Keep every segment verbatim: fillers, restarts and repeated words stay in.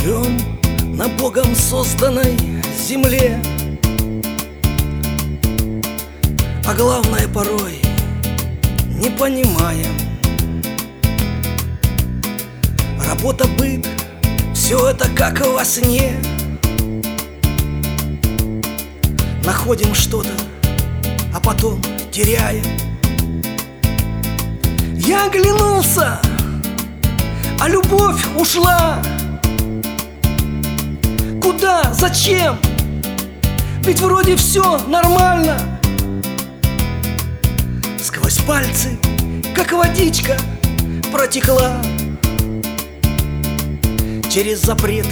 Живем на Богом созданной земле, а главное порой не понимаем. Работа, быт, все это как во сне. Находим что-то, а потом теряем. Я оглянулся, а любовь ушла. Куда? Зачем? Ведь вроде все нормально. Сквозь пальцы, как водичка, протекла через запреты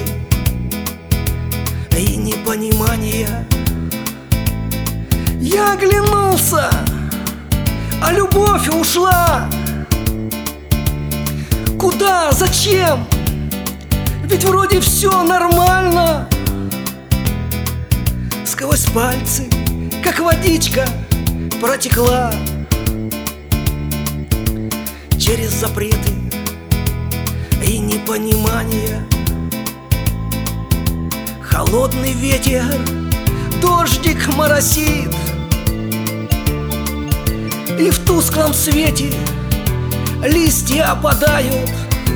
и непонимание. Я оглянулся, а любовь ушла. Куда? Зачем? Ведь вроде все нормально. Сквозь пальцы, как водичка, протекла через запреты и непонимание. Холодный ветер, дождик моросит, и в тусклом свете листья опадают.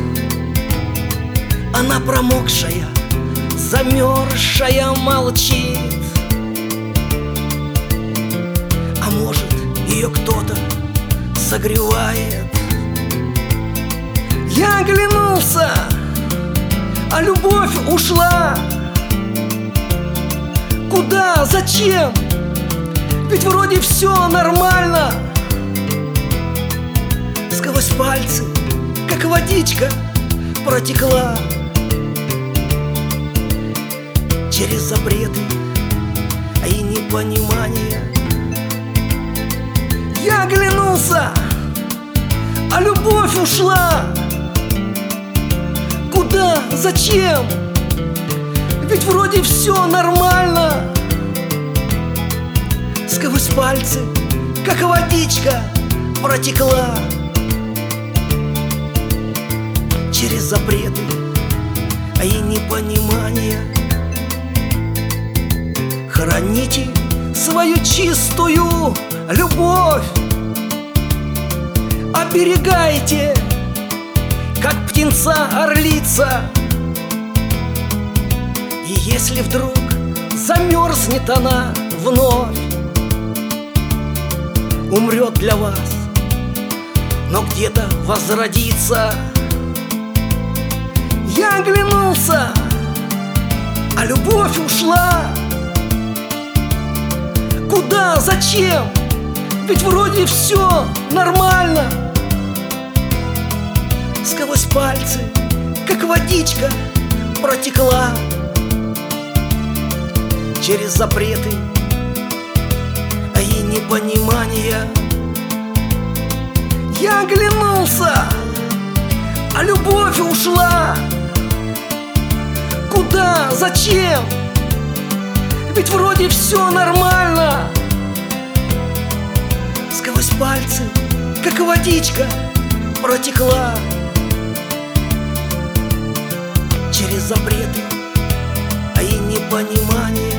Она промокшая, замерзшая молчит. А может, ее кто-то согревает. Я оглянулся, а любовь ушла. Куда? Зачем? Ведь вроде все нормально. Сквозь пальцы, как водичка, протекла через запреты и непонимание. Я оглянулся, а любовь ушла. Куда? Зачем? Ведь вроде все нормально. Сквозь пальцы, как водичка, протекла через запреты и непонимание. Храните свою чистую любовь, оберегайте, как птенца-орлица. И если вдруг замерзнет она вновь, умрет для вас, но где-то возродится. Я оглянулся, а любовь ушла. Куда? Зачем? Ведь вроде все нормально. Сквозь пальцы, как водичка, протекла через запреты и непонимание. Я оглянулся, а любовь ушла. Куда? Зачем? Ведь вроде все нормально. Сквозь пальцы, как водичка, протекла через запреты и непонимание.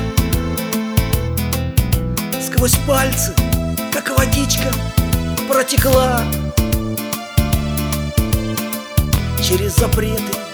Сквозь пальцы, как водичка, протекла через запреты